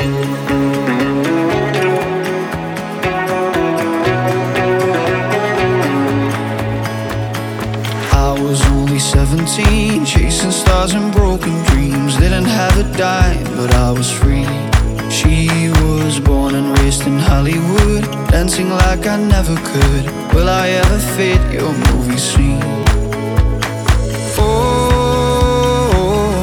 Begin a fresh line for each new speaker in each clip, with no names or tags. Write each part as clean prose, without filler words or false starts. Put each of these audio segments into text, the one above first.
I was only 17, chasing stars and broken dreams. Didn't have a dime, but I was free. She was born and raised in Hollywood, dancing like I never could. Will I ever fit your movie scene? Oh,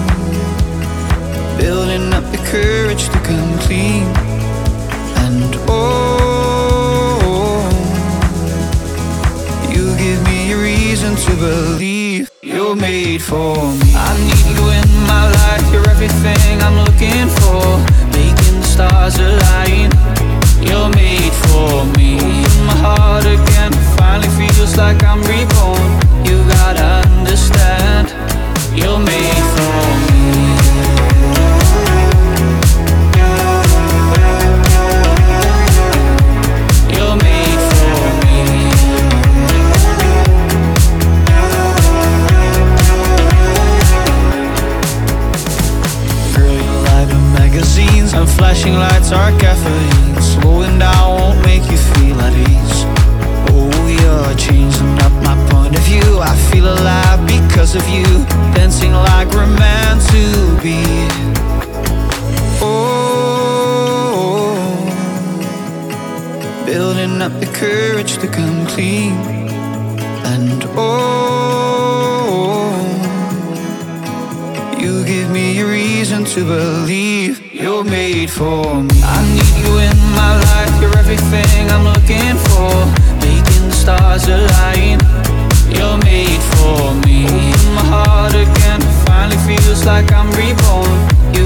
building up the courage to come clean. And oh, you give me a reason to believe you're made for me. I need you in my life, you're everything I'm looking for. Making the stars align, you're made for me. In my heart again, finally feels like I'm reborn. You gotta understand, you're made for me. You're made for me. Girl, you light up magazines and flashing lights are caffeine. Slowing down won't make you feel at ease. Oh, you're changing up my point of view. I feel alive because of you, dancing like we're meant to be. Oh, building up the courage to come clean. And oh, you give me a reason to believe you're made for me. I need you in my life, you're everything I'm looking for. Making the stars align, you're made for me. In my heart again, finally feels like I'm reborn.